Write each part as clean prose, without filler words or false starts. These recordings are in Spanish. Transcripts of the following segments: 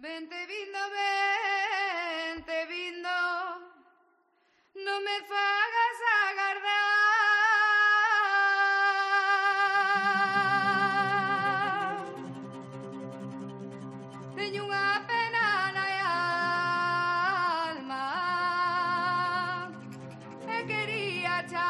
Vente vindo, non me fagas agardar. Teño unha pena na alma e quería xa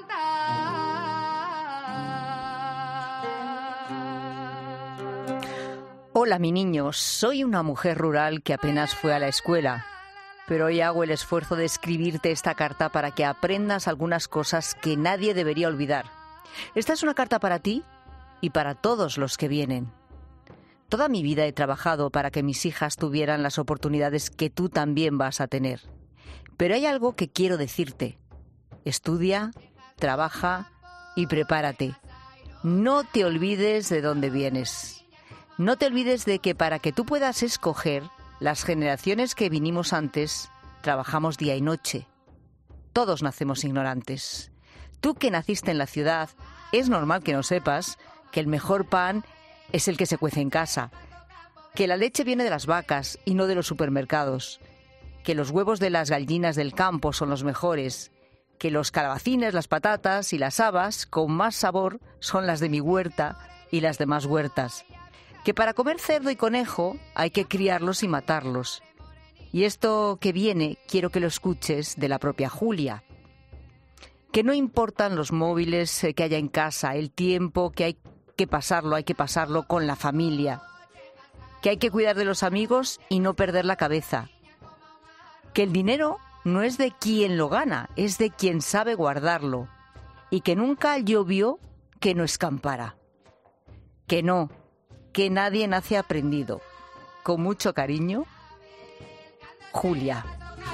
contar. Hola, mi niño, soy una mujer rural que apenas fue a la escuela, pero hoy hago el esfuerzo de escribirte esta carta para que aprendas algunas cosas que nadie debería olvidar. Esta es una carta para ti y para todos los que vienen. Toda mi vida he trabajado para que mis hijas tuvieran las oportunidades que tú también vas a tener. Pero hay algo que quiero decirte. Estudia, trabaja y prepárate. No te olvides de dónde vienes. No te olvides de que para que tú puedas escoger, las generaciones que vinimos antes trabajamos día y noche. Todos nacemos ignorantes. Tú que naciste en la ciudad, es normal que no sepas que el mejor pan es el que se cuece en casa, que la leche viene de las vacas y no de los supermercados, que los huevos de las gallinas del campo son los mejores, que los calabacines, las patatas y las habas con más sabor son las de mi huerta y las demás huertas. Que para comer cerdo y conejo hay que criarlos y matarlos. Y esto que viene quiero que lo escuches de la propia Julia. Que no importan los móviles que haya en casa, el tiempo que hay que pasarlo con la familia. Que hay que cuidar de los amigos y no perder la cabeza. Que el dinero no es de quien lo gana, es de quien sabe guardarlo. Y que nunca llovió que no escampara. Que no. Que nadie nace aprendido. Con mucho cariño, Julia.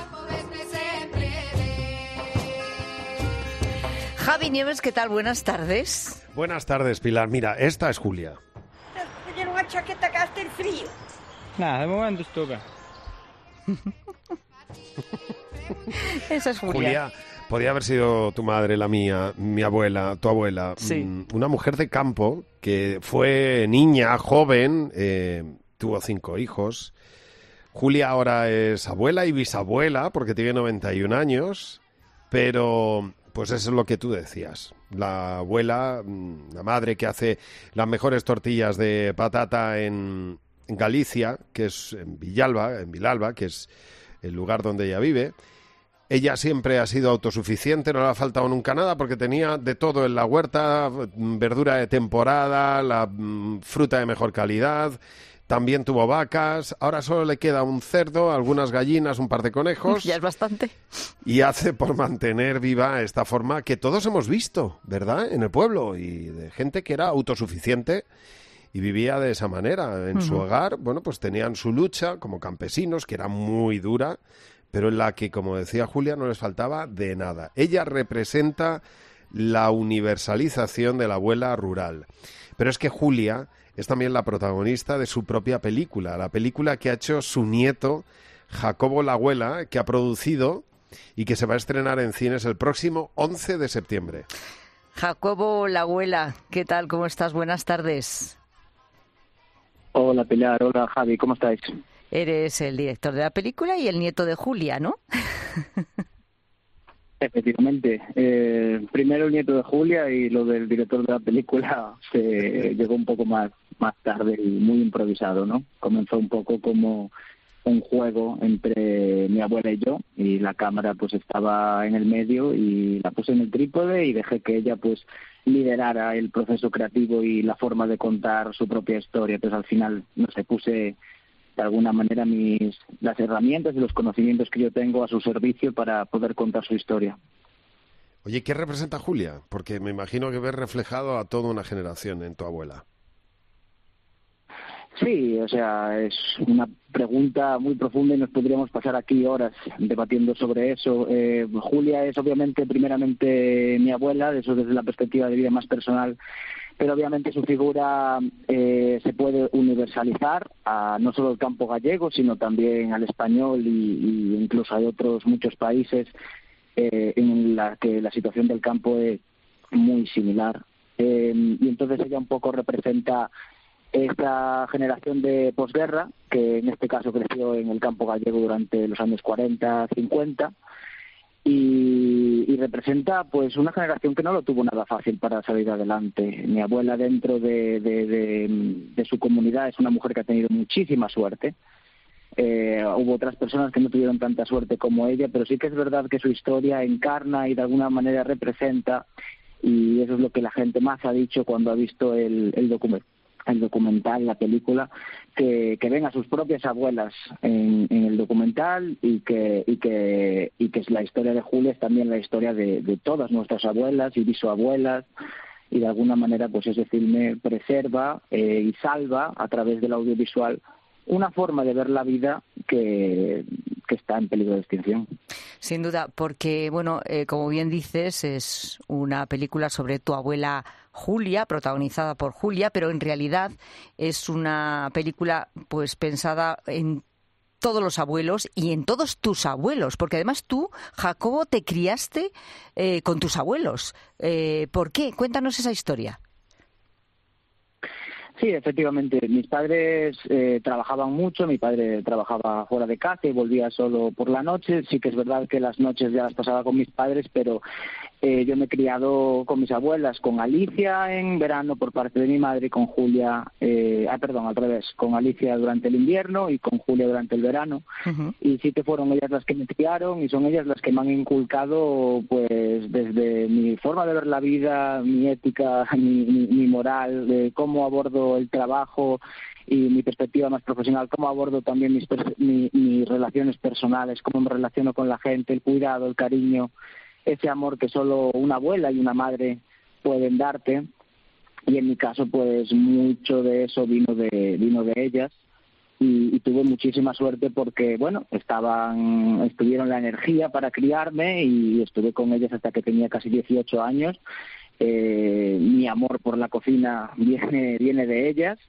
Javi Nieves, ¿qué tal? Buenas tardes. Buenas tardes, Pilar. Mira, esta es Julia. ¿Tienes una chaqueta que hace el frío? Nada, de momento estoy acá. Esa es Julia. Julia, podía haber sido tu madre, la mía, mi abuela, tu abuela. Sí. Una mujer de campo que fue niña, joven, tuvo 5 hijos. Julia ahora es abuela y bisabuela porque tiene 91 años, pero pues eso es lo que tú decías. La abuela, la madre que hace las mejores tortillas de patata en Galicia, que es en Vilalba, que es el lugar donde ella vive. Ella siempre ha sido autosuficiente, no le ha faltado nunca nada porque tenía de todo en la huerta, verdura de temporada, la fruta de mejor calidad, también tuvo vacas, ahora solo le queda un cerdo, algunas gallinas, un par de conejos. Ya es bastante. Y hace por mantener viva esta forma que todos hemos visto, ¿verdad?, en el pueblo, y de gente que era autosuficiente y vivía de esa manera. En su hogar, bueno, pues tenían su lucha como campesinos, que era muy dura, pero en la que, como decía Julia, no les faltaba de nada. Ella representa la universalización de la abuela rural. Pero es que Julia es también la protagonista de su propia película, la película que ha hecho su nieto, Jacobo la Abuela, que ha producido y que se va a estrenar en cines el próximo 11 de septiembre. Jacobo la Abuela, ¿qué tal? ¿Cómo estás? Buenas tardes. Hola Pilar, hola Javi, ¿cómo estáis? Eres el director de la película y el nieto de Julia, ¿no? Efectivamente. Primero el nieto de Julia y lo del director de la película se llegó un poco más tarde y muy improvisado, ¿no? Comenzó un poco como un juego entre mi abuela y yo, y la cámara pues estaba en el medio y la puse en el trípode y dejé que ella pues liderara el proceso creativo y la forma de contar su propia historia. Pues al final, no sé, puse de alguna manera las herramientas y los conocimientos que yo tengo a su servicio para poder contar su historia. Oye, ¿qué representa Julia? Porque me imagino que ves reflejado a toda una generación en tu abuela. Sí, o sea, es una pregunta muy profunda y nos podríamos pasar aquí horas debatiendo sobre eso. Julia es obviamente primeramente mi abuela, eso desde la perspectiva de vida más personal, pero obviamente su figura se puede universalizar a no solo el campo gallego, sino también al español y incluso hay otros muchos países en la que la situación del campo es muy similar. Y entonces ella un poco representa esta generación de posguerra, que en este caso creció en el campo gallego durante los años 40, 50, y representa pues una generación que no lo tuvo nada fácil para salir adelante. Mi abuela, dentro de su comunidad, es una mujer que ha tenido muchísima suerte. Hubo otras personas que no tuvieron tanta suerte como ella, pero sí que es verdad que su historia encarna y de alguna manera representa, y eso es lo que la gente más ha dicho cuando ha visto el documental, la película, que ven a sus propias abuelas en el documental, y que es la historia de Julia, es también la historia de todas nuestras abuelas y bisabuelas, y de alguna manera pues ese filme preserva y salva a través del audiovisual una forma de ver la vida que está en peligro de extinción. Sin duda, porque, bueno, como bien dices, es una película sobre tu abuela Julia, protagonizada por Julia, pero en realidad es una película pues pensada en todos los abuelos y en todos tus abuelos, porque además tú, Jacobo, te criaste con tus abuelos. ¿Por qué? Cuéntanos esa historia. Sí, efectivamente. Mis padres trabajaban mucho. Mi padre trabajaba fuera de casa y volvía solo por la noche. Sí que es verdad que las noches ya las pasaba con mis padres, pero yo me he criado con mis abuelas, con Alicia en verano por parte de mi madre y con Julia, al revés, con Alicia durante el invierno y con Julia durante el verano. Uh-huh. Y sí que fueron ellas las que me criaron y son ellas las que me han inculcado pues desde mi forma de ver la vida, mi ética, mi moral, de cómo abordo el trabajo y mi perspectiva más profesional, cómo abordo también mis relaciones personales, cómo me relaciono con la gente, el cuidado, el cariño, ese amor que solo una abuela y una madre pueden darte. Y en mi caso pues mucho de eso vino de ellas, y tuve muchísima suerte porque bueno, estuvieron la energía para criarme y estuve con ellas hasta que tenía casi 18 años. Mi amor por la cocina viene de ellas,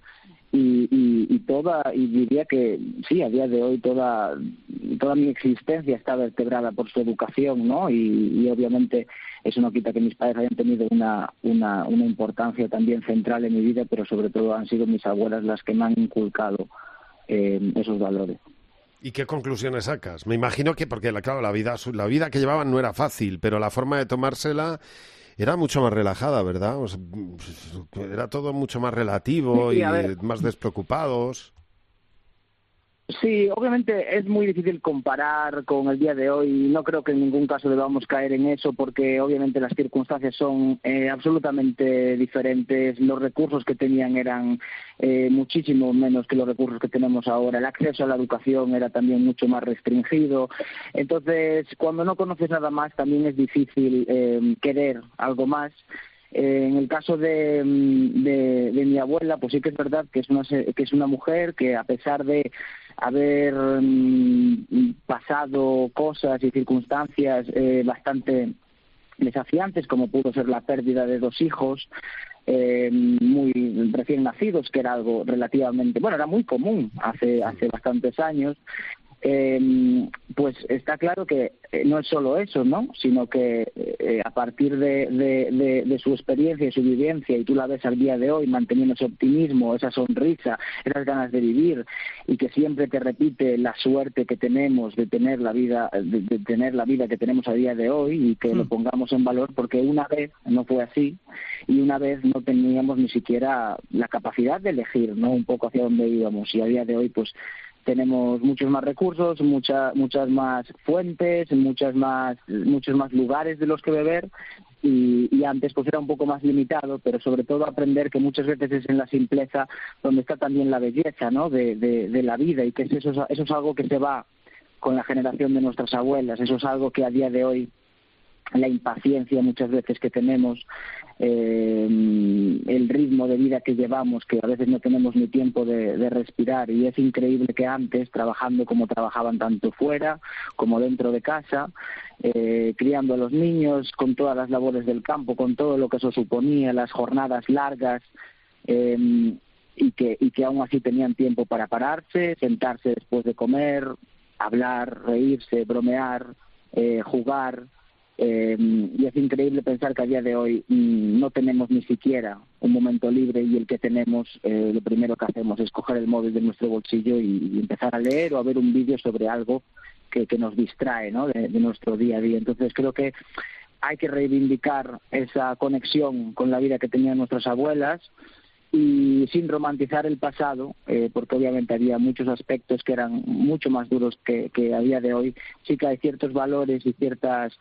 y diría que sí, a día de hoy toda mi existencia está vertebrada por su educación, ¿no? Y obviamente eso no quita que mis padres hayan tenido una importancia también central en mi vida, pero sobre todo han sido mis abuelas las que me han inculcado esos valores. ¿Y qué conclusiones sacas? Me imagino que, porque claro, la vida que llevaban no era fácil, pero la forma de tomársela era mucho más relajada, ¿verdad? O sea, era todo mucho más relativo, sí, y más despreocupados. Sí, obviamente es muy difícil comparar con el día de hoy. No creo que en ningún caso debamos caer en eso, porque obviamente las circunstancias son absolutamente diferentes. Los recursos que tenían eran muchísimo menos que los recursos que tenemos ahora. El acceso a la educación era también mucho más restringido. Entonces, cuando no conoces nada más, también es difícil querer algo más. En el caso de mi abuela, pues sí que es verdad que es una mujer que, a pesar de haber pasado cosas y circunstancias bastante desafiantes, como pudo ser la pérdida de 2 hijos muy recién nacidos, que era algo relativamente, era muy común hace bastantes años, pues está claro que no es solo eso, ¿no? Sino que a partir de su experiencia y su vivencia, y tú la ves al día de hoy manteniendo ese optimismo, esa sonrisa, esas ganas de vivir, y que siempre te repite la suerte que tenemos de tener la vida que tenemos a día de hoy, y que lo pongamos en valor, porque una vez no fue así, y una vez no teníamos ni siquiera la capacidad de elegir, ¿no? Un poco hacia dónde íbamos, y a día de hoy pues tenemos muchos más recursos, muchas más fuentes, muchos más lugares de los que beber, y antes pues era un poco más limitado, pero sobre todo aprender que muchas veces es en la simpleza donde está también la belleza, ¿no? de la vida, y que eso es algo que se va con la generación de nuestras abuelas. Eso es algo que a día de hoy, la impaciencia muchas veces que tenemos, el ritmo de vida que llevamos, que a veces no tenemos ni tiempo de respirar, y es increíble que antes, trabajando como trabajaban tanto fuera como dentro de casa, criando a los niños, con todas las labores del campo, con todo lo que eso suponía, las jornadas largas, y que aún así tenían tiempo para pararse, sentarse después de comer, hablar, reírse, bromear, jugar, Y es increíble pensar que a día de hoy no tenemos ni siquiera un momento libre, y el que tenemos, lo primero que hacemos es coger el móvil de nuestro bolsillo y empezar a leer o a ver un vídeo sobre algo que nos distrae, ¿no?, de nuestro día a día. Entonces creo que hay que reivindicar esa conexión con la vida que tenían nuestras abuelas, y sin romantizar el pasado, porque obviamente había muchos aspectos que eran mucho más duros que a día de hoy. Sí que hay ciertos valores y ciertos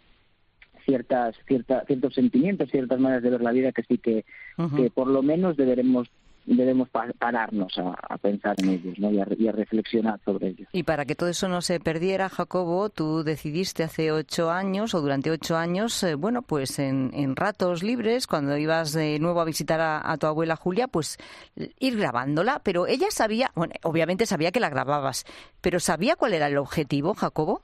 sentimientos, ciertas maneras de ver la vida que sí que por lo menos debemos pararnos a pensar en ellos, ¿no?, y a reflexionar sobre ellos. Y para que todo eso no se perdiera, Jacobo, tú decidiste hace 8 años, o durante 8 años, bueno, pues en ratos libres, cuando ibas de nuevo a visitar a tu abuela Julia, pues ir grabándola. Pero ella sabía, bueno, obviamente sabía que la grababas, pero ¿sabía cuál era el objetivo, Jacobo?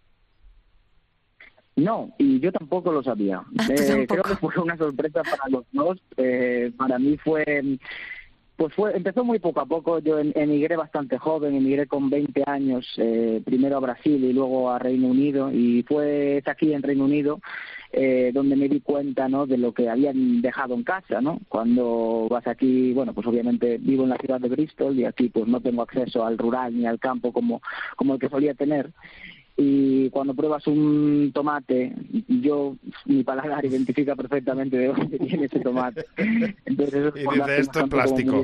No, y yo tampoco lo sabía. Creo que fue una sorpresa para los dos. Para mí empezó muy poco a poco. Yo emigré bastante joven, emigré con 20 años, primero a Brasil y luego a Reino Unido, y fue aquí en Reino Unido donde me di cuenta, ¿no?, de lo que habían dejado en casa, ¿no? Cuando vas aquí, bueno, pues obviamente vivo en la ciudad de Bristol, y aquí pues no tengo acceso al rural ni al campo como el que solía tener. Y cuando pruebas un tomate, mi paladar identifica perfectamente de dónde viene ese tomate. Entonces, eso y dice, esto es plástico.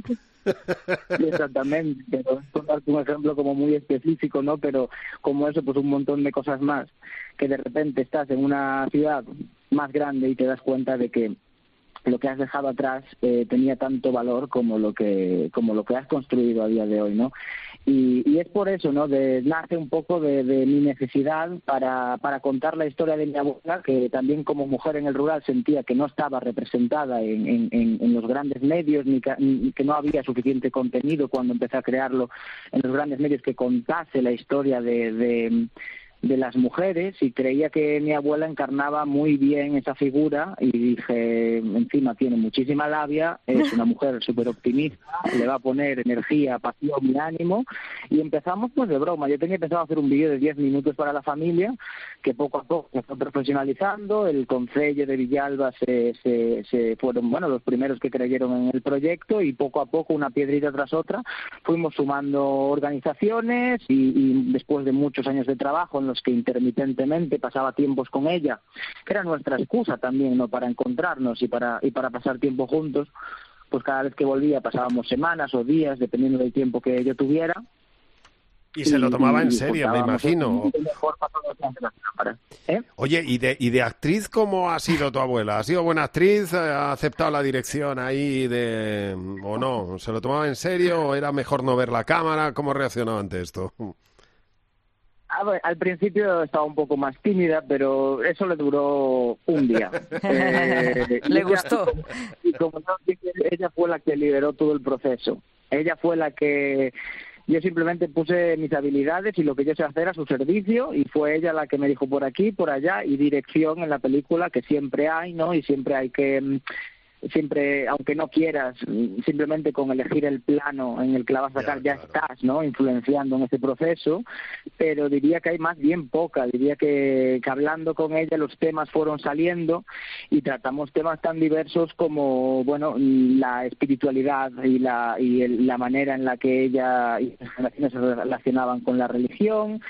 Exactamente, pero es darte un ejemplo como muy específico, ¿no? Pero como eso, pues un montón de cosas más, que de repente estás en una ciudad más grande y te das cuenta de que lo que has dejado atrás tenía tanto valor como lo que has construido a día de hoy, ¿no? Y es por eso, ¿no?, nace un poco de mi necesidad para contar la historia de mi abuela, que también como mujer en el rural sentía que no estaba representada en los grandes medios, ni que no había suficiente contenido cuando empecé a crearlo en los grandes medios que contase la historia de las mujeres, y creía que mi abuela encarnaba muy bien esa figura, y dije, encima tiene muchísima labia, es una mujer súper optimista, le va a poner energía, pasión y ánimo, y empezamos pues de broma. Yo tenía pensado hacer un vídeo de 10 minutos para la familia, que poco a poco se fue profesionalizando. El concello de Villalba se fueron, bueno, los primeros que creyeron en el proyecto, y poco a poco, una piedrita tras otra, fuimos sumando organizaciones, y después de muchos años de trabajo en los que intermitentemente pasaba tiempos con ella, que era nuestra excusa también, ¿no?, para encontrarnos y para pasar tiempo juntos, pues cada vez que volvía pasábamos semanas o días, dependiendo del tiempo que yo tuviera. Y se lo tomaba en serio, me imagino. Oye, ¿y de actriz cómo ha sido tu abuela? ¿Ha sido buena actriz? ¿Ha aceptado la dirección ahí o no? ¿Se lo tomaba en serio o era mejor no ver la cámara? ¿Cómo reaccionó ante esto? A ver, al principio estaba un poco más tímida, pero eso le duró un día. Le gustó. Y como no, ella fue la que lideró todo el proceso. Ella fue la que... Yo simplemente puse mis habilidades y lo que yo sé hacer a su servicio, y fue ella la que me dijo por aquí, por allá, y dirección en la película, que siempre hay, ¿no? Y siempre hay que... Siempre, aunque no quieras, simplemente con elegir el plano en el que la vas a sacar ya estás, ¿no?, influenciando en ese proceso. Pero diría que hay más bien poca. Diría que hablando con ella los temas fueron saliendo, y tratamos temas tan diversos como, bueno, la espiritualidad y la manera en la que ella y las generaciones se relacionaban con la religión.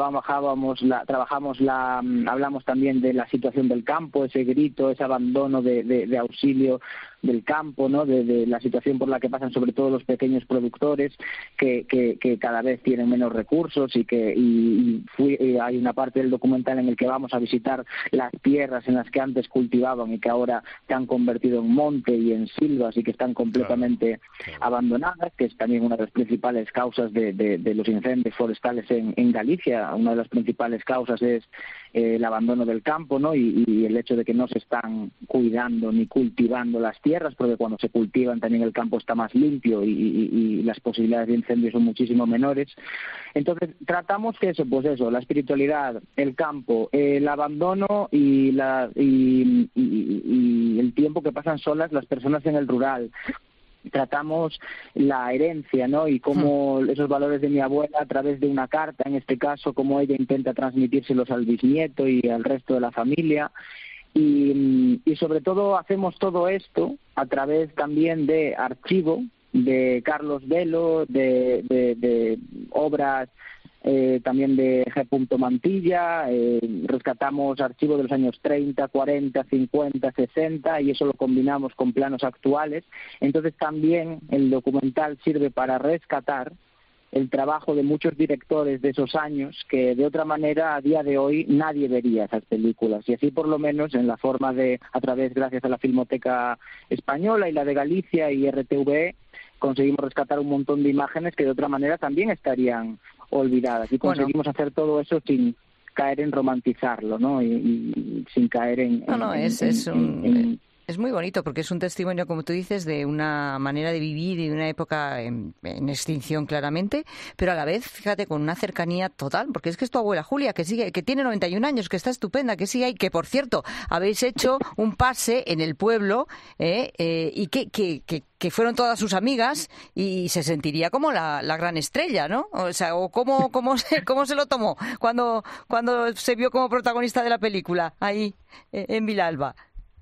Hablamos también de la situación del campo, ese grito, ese abandono de auxilio del campo, ¿no?, de la situación por la que pasan sobre todo los pequeños productores, que cada vez tienen menos recursos, hay una parte del documental en el que vamos a visitar las tierras en las que antes cultivaban y que ahora se han convertido en monte y en silvas, y que están completamente abandonadas, que es también una de las principales causas de los incendios forestales en Galicia. Una de las principales causas es el abandono del campo, ¿no?, y el hecho de que no se están cuidando ni cultivando las tierras, porque cuando se cultivan también el campo está más limpio y las posibilidades de incendio son muchísimo menores. Entonces tratamos que la espiritualidad, el campo, el abandono y el tiempo que pasan solas las personas en el rural, tratamos la herencia, ¿no? Y cómo esos valores de mi abuela, a través de una carta, en este caso, cómo ella intenta transmitírselos al bisnieto y al resto de la familia. Y sobre todo hacemos todo esto a través también de archivo de Carlos Velo, de obras también de G. Mantilla, rescatamos archivos de los años 30, 40, 50, 60 y eso lo combinamos con planos actuales. Entonces también el documental sirve para rescatar el trabajo de muchos directores de esos años que de otra manera a día de hoy nadie vería esas películas. Y así por lo menos en la forma de, gracias a la Filmoteca Española y la de Galicia y RTVE, conseguimos rescatar un montón de imágenes que de otra manera también estarían olvidadas y conseguimos hacer todo eso sin caer en romantizarlo, ¿no? Y sin caer es muy bonito porque es un testimonio, como tú dices, de una manera de vivir y de una época en extinción claramente, pero a la vez, fíjate, con una cercanía total, porque es que es tu abuela Julia, que sigue, que tiene 91 años, que está estupenda, que sigue ahí, que por cierto, habéis hecho un pase en el pueblo y que fueron todas sus amigas y se sentiría como la gran estrella, ¿no? O sea, o cómo se lo tomó cuando se vio como protagonista de la película ahí en Vilalba.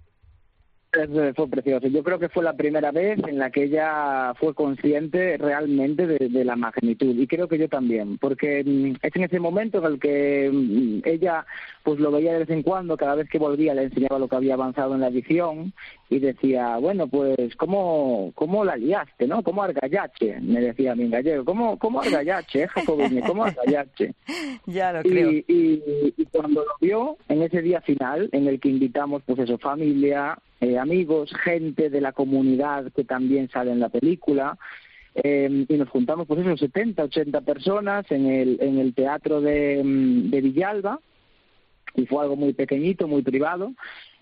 Fue precioso. Yo creo que fue la primera vez en la que ella fue consciente realmente de la magnitud, y creo que yo también, porque es en ese momento en el que ella pues lo veía de vez en cuando, cada vez que volvía le enseñaba lo que había avanzado en la edición y decía, bueno, pues ¿cómo la liaste, no? ¿Cómo argallache? Me decía a mí en gallego, ¿cómo argallache, Jacobiñe? ¿Cómo argallache? Ya lo creo. Y cuando lo vio en ese día final, en el que invitamos pues eso, familia, amigos, gente de la comunidad que también sale en la película, y nos juntamos pues eso, 70, 80 personas en el teatro de Villalba, y fue algo muy pequeñito, muy privado,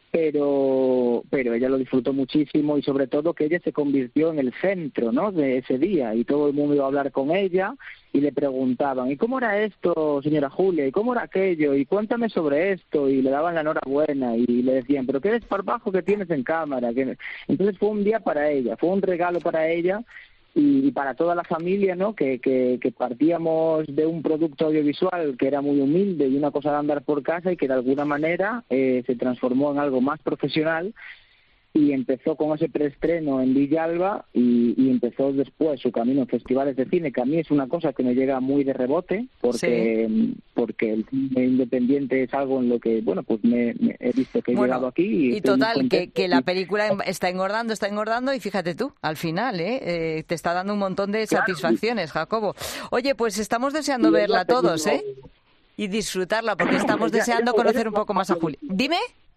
pero ella lo disfrutó muchísimo y sobre todo que ella se convirtió en el centro, ¿no?, de ese día, y todo el mundo iba a hablar con ella y le preguntaban, ¿y cómo era esto, señora Julia? ¿Y cómo era aquello? Y cuéntame sobre esto, y le daban la enhorabuena y le decían, pero qué desparpajo que tienes en cámara. Entonces fue un día para ella, fue un regalo para ella y para toda la familia, ¿no?, que partíamos de un producto audiovisual que era muy humilde y una cosa de andar por casa y que de alguna manera se transformó en algo más profesional y empezó con ese preestreno en Villalba y empezó después su camino en festivales de cine, que a mí es una cosa que me llega muy de rebote porque el cine independiente es algo en lo que, bueno, pues me he visto que he llegado aquí. Y total, que la película está engordando y fíjate tú, al final, te está dando un montón de satisfacciones, Jacobo. Oye, pues estamos deseando verla todos, y disfrutarla, porque estamos deseando conocer un poco más a Julia. Dime.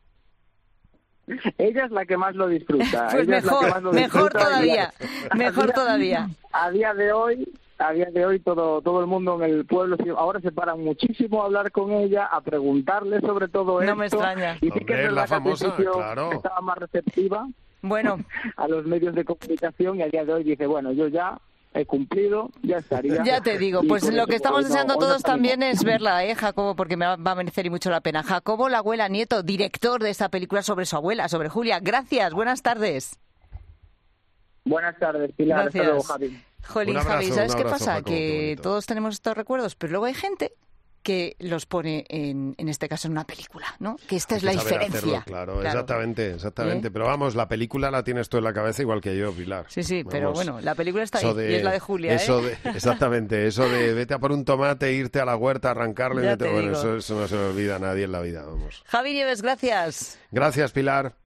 Ella es la que más lo disfruta. Pues mejor todavía. A día de hoy todo el mundo en el pueblo ahora se paran muchísimo a hablar con ella, a preguntarle sobre todo esto. No me extraña. Y sí que es verdad la famosa, que claro, estaba más receptiva a los medios de comunicación, y a día de hoy dice, bueno, yo ya he cumplido, ya estaría. Ya te digo, pues lo que estamos deseando todos también es verla, Jacobo, porque me va a merecer y mucho la pena. Jacobo La Abuela Nieto, director de esta película sobre su abuela, sobre Julia. Gracias, buenas tardes. Buenas tardes, Pilar. Gracias. Hasta luego, Javi. Jolín, Javi, ¿sabes qué pasa? Jacobo, que todos tenemos estos recuerdos, pero luego hay gente que los pone en este caso en una película, ¿no? Que esta es la diferencia. Hacerlo, claro, exactamente. Pero vamos, la película la tienes tú en la cabeza igual que yo, Pilar. Sí, vamos, pero bueno, la película está ahí y es la de Julia, exactamente, eso de vete a por un tomate, irte a la huerta, arrancarlo y eso no se le olvida a nadie en la vida, vamos. Javi Nieves, gracias. Gracias, Pilar.